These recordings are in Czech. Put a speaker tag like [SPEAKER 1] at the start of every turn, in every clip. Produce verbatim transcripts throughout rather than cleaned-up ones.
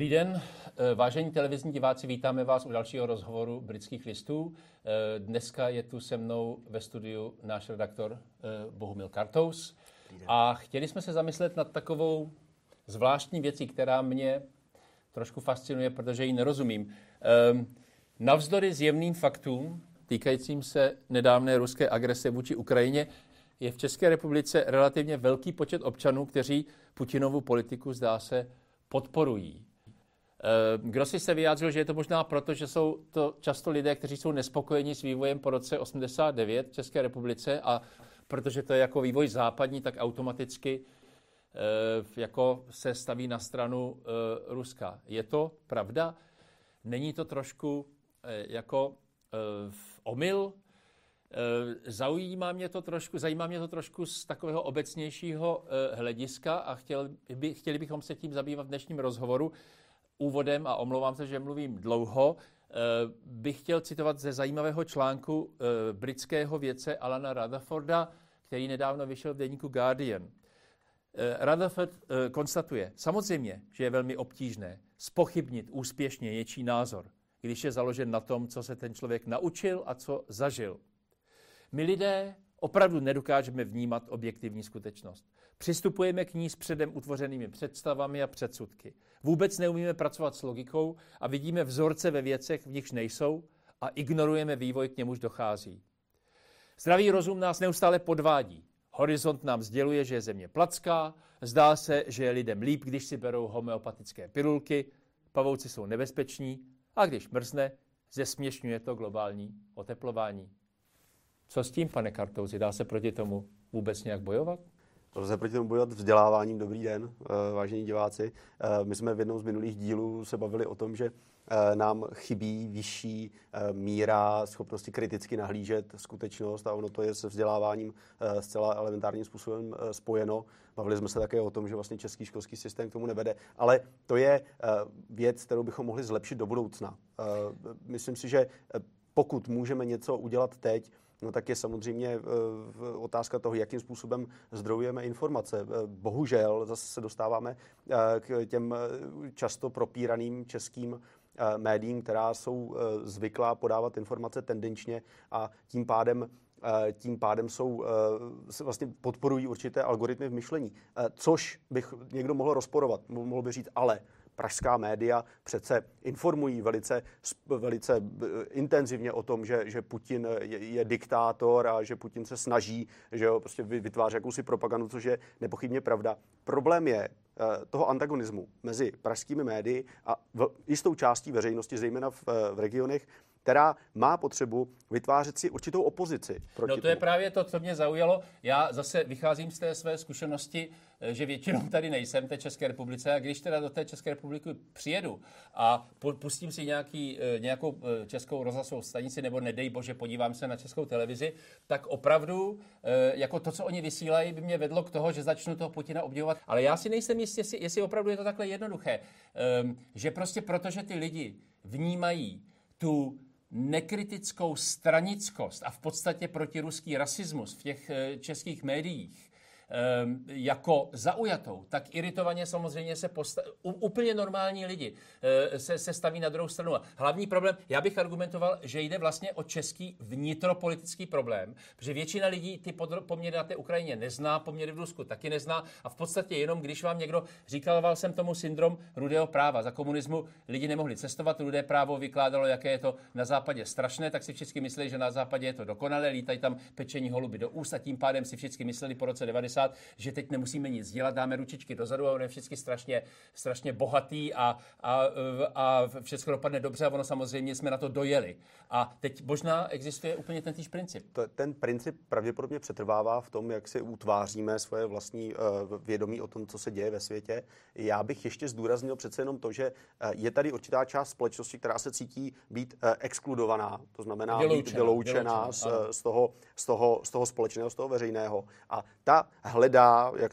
[SPEAKER 1] Dobrý den, vážení televizní diváci, vítáme vás u dalšího rozhovoru Britských listů. Dneska je tu se mnou ve studiu náš redaktor Bohumil Kartous a chtěli jsme se zamyslet nad takovou zvláštní věcí, která mě trošku fascinuje, protože ji nerozumím. Navzdory zjevným faktům týkajícím se nedávné ruské agrese vůči Ukrajině je v České republice relativně velký počet občanů, kteří Putinovu politiku, zdá se, podporují. Kdo si se vyjádřil, že je to možná proto, že jsou to často lidé, kteří jsou nespokojeni s vývojem po roce osmdesát devět v České republice a protože to je jako vývoj západní, tak automaticky jako se staví na stranu Ruska. Je to pravda? Není to trošku jako omyl? Zajímá mě to trošku, zajímá mě to trošku z takového obecnějšího hlediska a chtěl by, chtěli bychom se tím zabývat v dnešním rozhovoru. Úvodem, a omlouvám se, že mluvím dlouho, bych chtěl citovat ze zajímavého článku britského vědce Alana Rutherforda, který nedávno vyšel v deníku Guardian. Rutherford konstatuje, samozřejmě, že je velmi obtížné zpochybnit úspěšně něčí názor, když je založen na tom, co se ten člověk naučil a co zažil. My lidé opravdu nedokážeme vnímat objektivní skutečnost. Přistupujeme k ní s předem utvořenými představami a předsudky. Vůbec neumíme pracovat s logikou a vidíme vzorce ve věcech, v nichž nejsou, a ignorujeme vývoj, k němuž dochází. Zdravý rozum nás neustále podvádí. Horizont nám sděluje, že je země placká, zdá se, že je lidem líp, když si berou homeopatické pilulky, pavouci jsou nebezpeční a když mrzne, zesměšňuje to globální oteplování. Co s tím, pane Kartousi? Dá se proti tomu vůbec nějak bojovat?
[SPEAKER 2] Lze proti tomu bojovat vzděláváním. Dobrý den, vážení diváci. My jsme v jednom z minulých dílů se bavili o tom, že nám chybí vyšší míra schopnosti kriticky nahlížet skutečnost a ono to je se vzděláváním zcela elementárním způsobem spojeno. Bavili jsme se také o tom, že vlastně český školský systém k tomu nevede, ale to je věc, kterou bychom mohli zlepšit do budoucna. Myslím si, že pokud můžeme něco udělat teď, no tak je samozřejmě otázka toho, jakým způsobem zdrojujeme informace. Bohužel zase se dostáváme k těm často propíraným českým médiím, která jsou zvyklá podávat informace tendenčně a tím pádem tím pádem jsou, vlastně podporují určité algoritmy v myšlení. Což bych někdo mohl rozporovat, mohl by říct, ale pražská média přece informují velice, velice intenzivně o tom, že, že Putin je, je diktátor a že Putin se snaží, že ho prostě vytváří jakousi propagandu, což je nepochybně pravda. Problém je toho antagonismu mezi pražskými médii a jistou částí veřejnosti, zejména v, v regionech, která má potřebu vytvářet si určitou opozici.
[SPEAKER 1] No to tomu. Je právě to, co mě zaujalo. Já zase vycházím z té své zkušenosti, že většinou tady nejsem v té České republice a když teda do té České republiky přijedu a pustím si nějaký, nějakou českou rozhlasovou stanici nebo nedej bože podívám se na Českou televizi, tak opravdu jako to, co oni vysílají, by mě vedlo k toho, že začnu toho Putina obdivovat. Ale já si nejsem jistý, jestli, jestli opravdu je to takhle jednoduché. Že prostě protože ty lidi vnímají tu nekritickou stranickost a v podstatě protiruský rasismus v těch českých médiích jako zaujatou, tak iritovaně samozřejmě se postaví, úplně normální lidi se, se staví na druhou stranu. Hlavní problém, já bych argumentoval, že jde vlastně o český vnitropolitický problém, protože většina lidí ty poměry na té Ukrajině nezná, poměry v Rusku taky nezná a v podstatě jenom, když vám někdo říkal, jsem tomu syndrom rudého práva. Za komunismu lidi nemohli cestovat, rudé právo vykládalo, jaké je to na západě strašné, tak si všichni mysleli, že na západě je to dokonalé, lítají tam pečení holuby do úst a tím pádem si všichni mysleli po roce devadesát, že teď nemusíme nic dělat, dáme ručičky dozadu a on je všichni strašně, strašně bohatý a, a, a všechno dopadne dobře a ono samozřejmě jsme na to dojeli. A teď možná existuje úplně ten týž princip.
[SPEAKER 2] Ten princip pravděpodobně přetrvává v tom, jak si utváříme svoje vlastní uh, vědomí o tom, co se děje ve světě. Já bych ještě zdůraznil přece jenom to, že uh, je tady určitá část společnosti, která se cítí být uh, exkludovaná, to znamená vyloučená, být vyloučená, vyloučená z, z, toho, z, toho, z toho společného, z toho veřejného. A ta hledá jaksi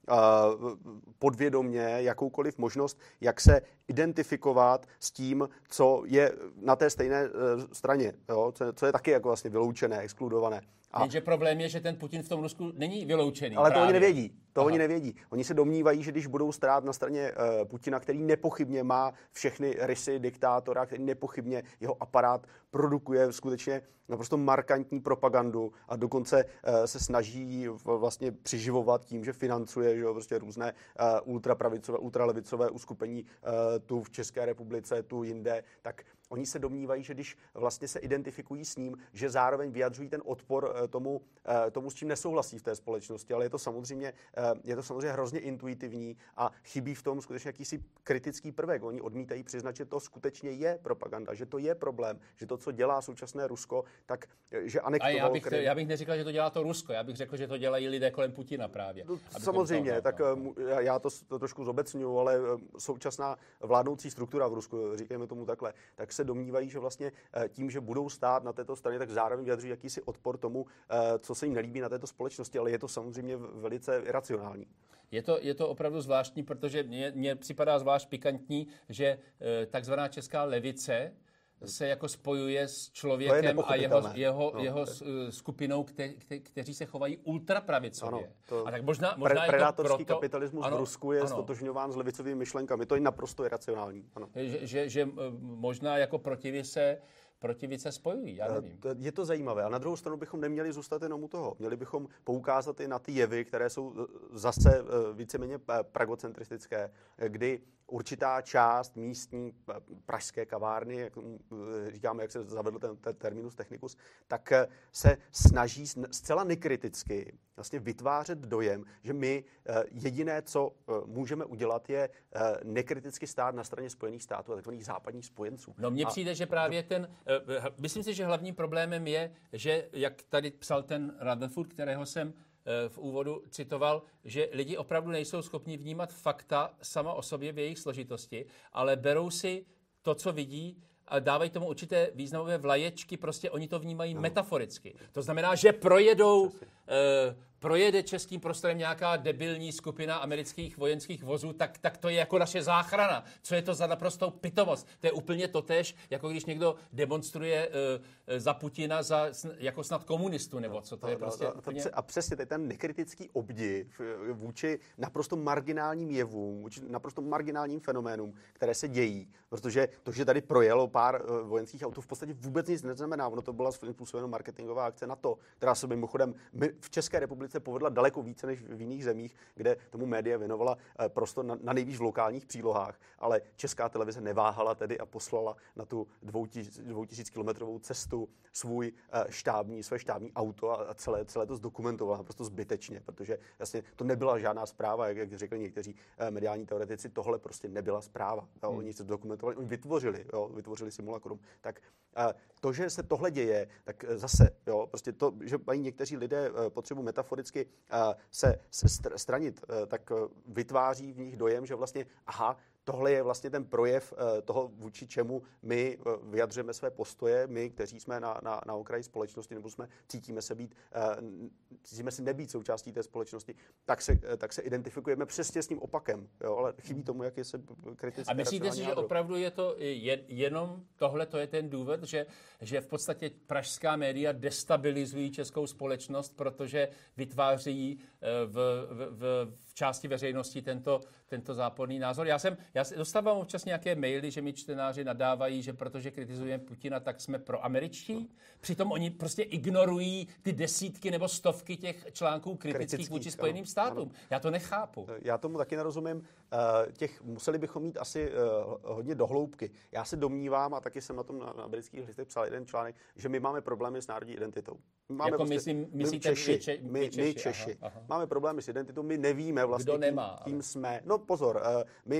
[SPEAKER 2] podvědomě jakoukoliv možnost, jak se identifikovat s tím, co je na té stejné straně, jo? Co, co je taky jako vlastně vyloučené, exkludované.
[SPEAKER 1] A... Jenže problém je, že ten Putin v tom Rusku není vyloučený.
[SPEAKER 2] Ale
[SPEAKER 1] právě.
[SPEAKER 2] to oni nevědí. To Aha. oni nevědí. Oni se domnívají, že když budou stát na straně uh, Putina, který nepochybně má všechny rysy diktátora, který nepochybně jeho aparát produkuje skutečně naprosto markantní propagandu a dokonce uh, se snaží vlastně přiživovat tím, že financuje, že jo, prostě různé uh, ultrapravicové, ultralevicové uskupení uh, tu v České republice, tu jinde, tak oni se domnívají, že když vlastně se identifikují s ním, že zároveň vyjadřují ten odpor tomu, tomu, s čím nesouhlasí v té společnosti, ale je to samozřejmě, je to samozřejmě hrozně intuitivní a chybí v tom skutečně jakýsi kritický prvek. Oni odmítají přiznat, že to skutečně je propaganda, že to je problém, že to, co dělá současné Rusko, tak že anektovalo...
[SPEAKER 1] A já bych, to, já bych neříkal, že to dělá to Rusko, já bych řekl, že to dělají lidé kolem Putina právě.
[SPEAKER 2] No, samozřejmě, tak já to, to trošku zobecňuju, ale současná vládnoucí struktura v Rusku, říkejme tomu takhle, tak se domnívají, že vlastně tím, že budou stát na této straně, tak zároveň vyjadřují jakýsi odpor tomu, co se jim nelíbí na této společnosti, ale je to samozřejmě velice iracionální.
[SPEAKER 1] Je to, je to opravdu zvláštní, protože mně, mně připadá zvlášť pikantní, že takzvaná česká levice se jako spojuje s člověkem a jeho, jeho, no, jeho skupinou, kte, kte, kteří se chovají ultrapravicově.
[SPEAKER 2] Ano,
[SPEAKER 1] a tak možná, možná
[SPEAKER 2] pre, predátorský
[SPEAKER 1] proto,
[SPEAKER 2] kapitalismus ano, v Rusku je stotožňován s levicovými myšlenkami. To je naprosto iracionální. Ano.
[SPEAKER 1] Že, že, že možná jako protivy se Protivy se spojují, já nevím.
[SPEAKER 2] Je to zajímavé. A na druhou stranu bychom neměli zůstat jenom u toho. Měli bychom poukázat i na ty jevy, které jsou zase víceméně pragocentristické, kdy určitá část místní pražské kavárny, jak říkáme, jak se zavedl ten, ten terminus technicus, tak se snaží zcela nekriticky vlastně vytvářet dojem, že my jediné, co můžeme udělat, je nekriticky stát na straně Spojených států a takzvaných západních spojenců.
[SPEAKER 1] No mně
[SPEAKER 2] a...
[SPEAKER 1] přijde, že právě ten, myslím si, že hlavním problémem je, že jak tady psal ten Rutherford, kterého jsem v úvodu citoval, že lidi opravdu nejsou schopni vnímat fakta sama o sobě v jejich složitosti, ale berou si to, co vidí, a dávají tomu určité významové vlaječky, prostě oni to vnímají no. metaforicky. To znamená, že projedou, eh, projede českým prostorem nějaká debilní skupina amerických vojenských vozů, tak, tak to je jako naše záchrana. Co je to za naprostou pitomost? To je úplně totéž, jako když někdo demonstruje eh, za Putina za, jako snad komunistu, nebo co to je prostě
[SPEAKER 2] no, no,
[SPEAKER 1] úplně...
[SPEAKER 2] A přesně, to je ten nekritický obdiv vůči naprosto marginálním jevům, vůči naprosto marginálním fenoménům, které se dějí, protože to, že tady projelo pár uh, vojenských autů, v podstatě vůbec nic neznamená. Ono to byla způsobena marketingová akce NATO, která se mimochodem v České republice povedla daleko více než v jiných zemích, kde tomu média věnovala uh, prostor na, na nejvíc v lokálních přílohách, ale Česká televize neváhala tedy a poslala na tu dvoutisíckilometrovou cestu svůj uh, štábní, své štábní auto a, a celé, celé to zdokumentovala naprosto zbytečně, protože jasně to nebyla žádná zpráva, jak, jak řekli někteří uh, mediální teoretici, tohle prostě nebyla zpráva. Jo, hmm. Oni se zdokumentovali, oni vytvořili, jo, vytvořili simulakrum. Tak uh, to, že se tohle děje, tak zase, jo, prostě to, že mají někteří lidé uh, potřebu metaforicky uh, se, se str- stranit, uh, tak uh, vytváří v nich dojem, že vlastně, aha, tohle je vlastně ten projev uh, toho, vůči čemu my uh, vyjadřujeme své postoje, my, kteří jsme na, na, na okraji společnosti, nebo jsme, cítíme se být, uh, cítíme se nebýt součástí té společnosti, tak se, uh, tak se identifikujeme přesně s tím opakem, jo, ale chybí tomu, jak je se kritické.
[SPEAKER 1] A myslíte si, že opravdu je to je, jenom tohle, to je ten důvod, že, že v podstatě pražská média destabilizují českou společnost, protože vytváří uh, v, v, v, v části veřejnosti tento, tento záporný názor? Já jsem Já dostávám občas nějaké maily, že mi čtenáři nadávají, že protože kritizujeme Putina, tak jsme proameričtí. Přitom oni prostě ignorují ty desítky nebo stovky těch článků kritických, kritických vůči Spojeným ano, státům. Ano. Já to nechápu.
[SPEAKER 2] Já tomu taky nerozumím. Těch museli bychom mít asi hodně dohloubky. Já se domnívám, a taky jsem na tom na, na britských listech psal jeden článek, že my máme problémy s národní identitou. Máme
[SPEAKER 1] jako
[SPEAKER 2] prostě,
[SPEAKER 1] myslím,
[SPEAKER 2] myslíte,
[SPEAKER 1] Češi,
[SPEAKER 2] my, Češi, my, my Češi. Aha, aha. Máme problémy s identitou, my nevíme vlastně,
[SPEAKER 1] Kdo nemá,
[SPEAKER 2] kým, kým jsme. No pozor, my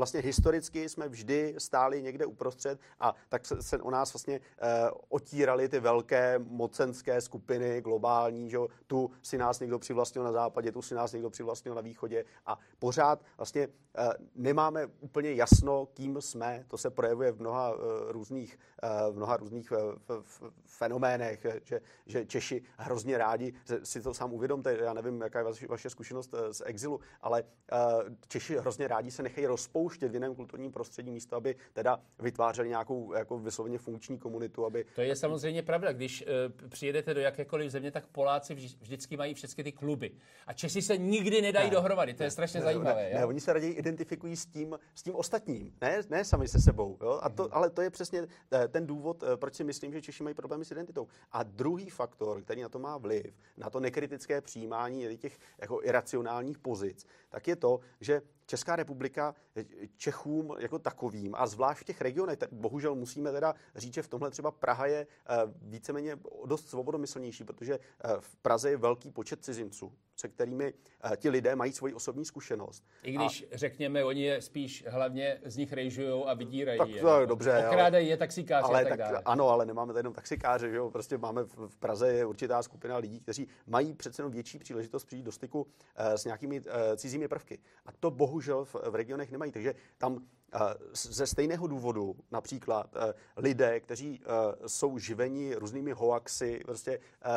[SPEAKER 2] vlastně historicky jsme vždy stáli někde uprostřed a tak se, se o nás vlastně eh, otíraly ty velké mocenské skupiny globální, že jo? Tu si nás někdo přivlastnil na západě, tu si nás někdo přivlastnil na východě a pořád vlastně eh, nemáme úplně jasno, kým jsme. To se projevuje v mnoha eh, různých, eh, v mnoha různých eh, v, v, fenoménech, že, že Češi hrozně rádi, si to sám uvědomte, já nevím, jaká je vaše, vaše zkušenost eh, z exilu, ale eh, Češi hrozně rádi se nechají rozpouštět v jiném kulturním prostředí místo, aby teda vytvářeli nějakou jako vysloveně funkční komunitu, aby...
[SPEAKER 1] To je samozřejmě pravda. Když uh, přijedete do jakékoliv země, tak Poláci vždy, vždycky mají všechny ty kluby. A Češi se nikdy nedají ne, dohromady. To je strašně ne, zajímavé.
[SPEAKER 2] Ne,
[SPEAKER 1] jo?
[SPEAKER 2] ne, oni se raději identifikují s tím, s tím ostatním, ne, ne sami se sebou. Jo? A to, mm-hmm. Ale to je přesně ten důvod, proč si myslím, že Češi mají problémy s identitou. A druhý faktor, který na to má vliv, na to nekritické přijímání těch jako iracionálních pozic, tak je to, že Česká republika Čechům jako takovým a zvlášť v těch regionech, bohužel musíme teda říct, že v tomhle třeba Praha je víceméně dost svobodomyslnější, protože v Praze je velký počet cizinců, se kterými ti lidé mají svoji osobní zkušenost.
[SPEAKER 1] I když, a, řekněme, oni je spíš hlavně z nich rejžujou a vydírají.
[SPEAKER 2] Tak to je dobře.
[SPEAKER 1] Okrádají je taxikáři
[SPEAKER 2] ale
[SPEAKER 1] a tak,
[SPEAKER 2] tak
[SPEAKER 1] dále.
[SPEAKER 2] Ano, ale nemáme tady jenom taxikáře, že jo? Prostě máme v Praze je určitá skupina lidí, kteří mají přece jenom větší příležitost přijít do styku s nějakými cizími prvky. A to bohužel v, v regionech nemají. Takže tam ze stejného důvodu například lidé, kteří jsou živeni různými hoaxy prostě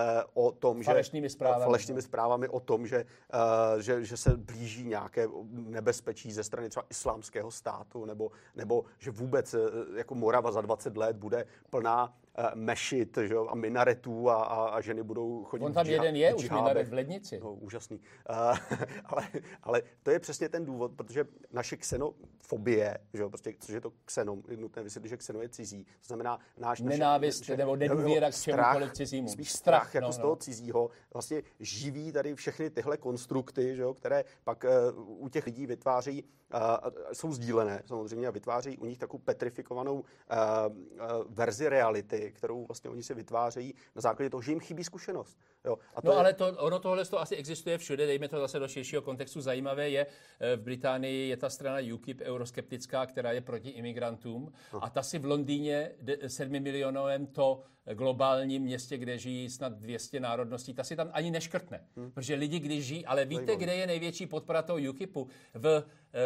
[SPEAKER 2] o tom,
[SPEAKER 1] falešnými
[SPEAKER 2] že
[SPEAKER 1] zprávami,
[SPEAKER 2] falešnými zprávami o tom, že, že, že se blíží nějaké nebezpečí ze strany třeba islámského státu, nebo, nebo že vůbec jako Morava za dvacet let bude plná mešit, že, a minaretů a, a, a ženy budou chodit.
[SPEAKER 1] On tam
[SPEAKER 2] džiha,
[SPEAKER 1] jeden je, už minaret v Lednici.
[SPEAKER 2] No, úžasný. Uh, ale, ale to je přesně ten důvod, protože naše xenofobie, že, prostě, což je to xenom, je nutné vysvětlit, že xeno je cizí. To znamená náš...
[SPEAKER 1] Nenávist naše, nebo nedůvěra k čemukoliv cizímu.
[SPEAKER 2] Spíš strach, strach jako no, z toho no. cizího. Vlastně živí tady všechny tyhle konstrukty, že, které pak uh, u těch lidí vytváří, uh, jsou sdílené samozřejmě a vytváří u nich takovou petrifikovanou uh, uh, verzi reality, kterou vlastně oni si vytvářejí na základě toho, že jim chybí zkušenost. Jo, a to
[SPEAKER 1] no
[SPEAKER 2] je...
[SPEAKER 1] ale to, ono tohle to asi existuje všude, dejme to zase do širšího kontextu. Zajímavé je, v Británii je ta strana U K I P euroskeptická, která je proti imigrantům no. a ta si v Londýně sedmi milionovém to globálním městě, kde žijí snad dvě stě národností, ta si tam ani neškrtne. Hmm. Protože lidi, když žijí, ale víte, Zajímavé. Kde je největší podpora toho U K I P u? V,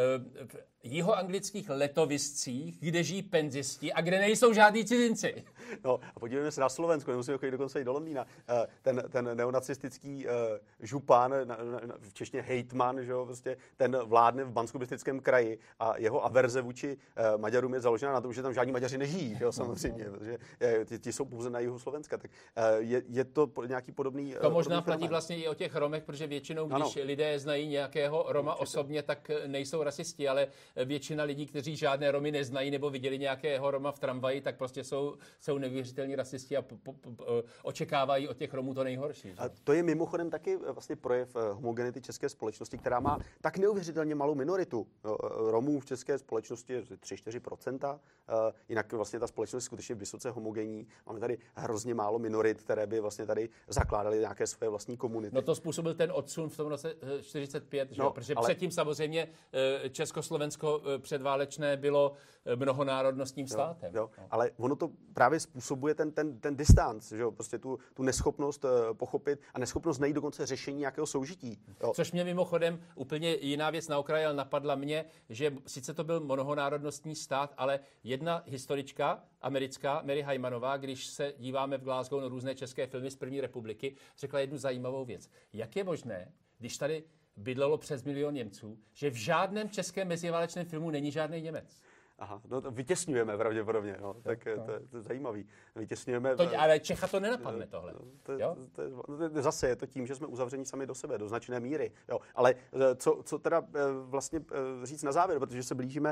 [SPEAKER 1] v jihoanglických letoviscích, kde žijí penzisti a kde nejsou žádní cizinci.
[SPEAKER 2] No a podívejme se na Slovensko, nemusíme chodit dokonce i do Londýna. Ten, ten neonacistický župan, v češtině hejtman, že jo, prostě, ten vládne v Banskobystrickém kraji a jeho averze vůči Maďarům je založena na tom, že tam žádní Maďaři nežijí, jo, samozřejmě, protože ti, ti jsou pouze na jihu Slovenska. Tak je, je to nějaký podobný...
[SPEAKER 1] To možná platí vlastně i o těch Romech, protože většinou, když ano. lidé znají nějakého Roma Určitě. osobně, tak nejsou rasisti, ale většina lidí, kteří žádné Romy neznají nebo viděli nějakého Roma v tramvaji, tak prostě jsou, jsou neuvěřitelní rasisti a po, po, po, očekávají od těch Romů to nejhorší.
[SPEAKER 2] A to je mimochodem taky vlastně projev homogenity české společnosti, která má tak neuvěřitelně malou minoritu. Romů v české společnosti je tři až čtyři procenta, jinak vlastně ta společnost je skutečně vysoce homogenní. Máme tady hrozně málo minorit, které by vlastně tady zakládaly nějaké své vlastní komunity.
[SPEAKER 1] No to způsobil ten odsun v tom roce čtyřicet pět, no, protože ale... předtím samozřejmě Československo předválečné bylo mnohonárodnostním státem.
[SPEAKER 2] Jo, jo. Ale ono to právě způsobuje ten, ten, ten distanc, že jo? Prostě tu, tu neschopnost pochopit a neschopnost najít dokonce řešení nějakého soužití. Jo.
[SPEAKER 1] Což mě mimochodem úplně jiná věc na okraji, ale napadla mě, že sice to byl mnohonárodnostní stát, ale jedna historička americká, Mary Heimanová, když se díváme v Glasgow na různé české filmy z první republiky, řekla jednu zajímavou věc. Jak je možné, když tady bydlelo přes milion Němců, že v žádném českém meziválečném filmu není žádný Němec?
[SPEAKER 2] Aha, no to vytěsňujeme pravděpodobně, no. Tak no. To, je, to je zajímavý. Vytěsňujeme...
[SPEAKER 1] To, ale Čecha to nenapadne tohle.
[SPEAKER 2] To, jo? To, to, to, zase je to tím, že jsme uzavření sami do sebe, do značné míry. Jo. Ale co, co teda vlastně říct na závěr, protože se blížíme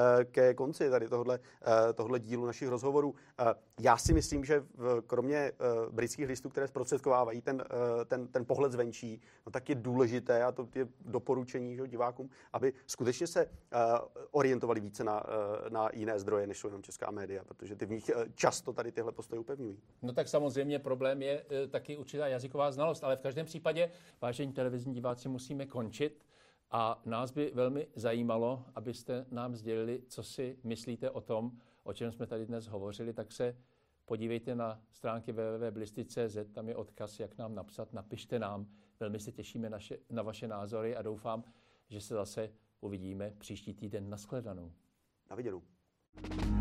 [SPEAKER 2] ke konci tady tohle, tohle dílu našich rozhovorů. Já si myslím, že kromě britských listů, které zprostředkovávají ten, ten, ten pohled zvenčí, no tak je důležité, a to je doporučení, že, divákům, aby skutečně se orientovali více na na jiné zdroje, než jsou jenom česká média, protože ty v nich často tady tyhle postoje upevňují.
[SPEAKER 1] No tak samozřejmě problém je taky určitá jazyková znalost, ale v každém případě, vážení televizní diváci, musíme končit A nás by velmi zajímalo, abyste nám sdělili, co si myslíte o tom, o čem jsme tady dnes hovořili, tak se podívejte na stránky w w w tečka blisty tečka c z, tam je odkaz, jak nám napsat, napište nám. Velmi se těšíme naše, na vaše názory a doufám, že se zase uvidíme příští týden. Nashledanou.
[SPEAKER 2] Na viděnou.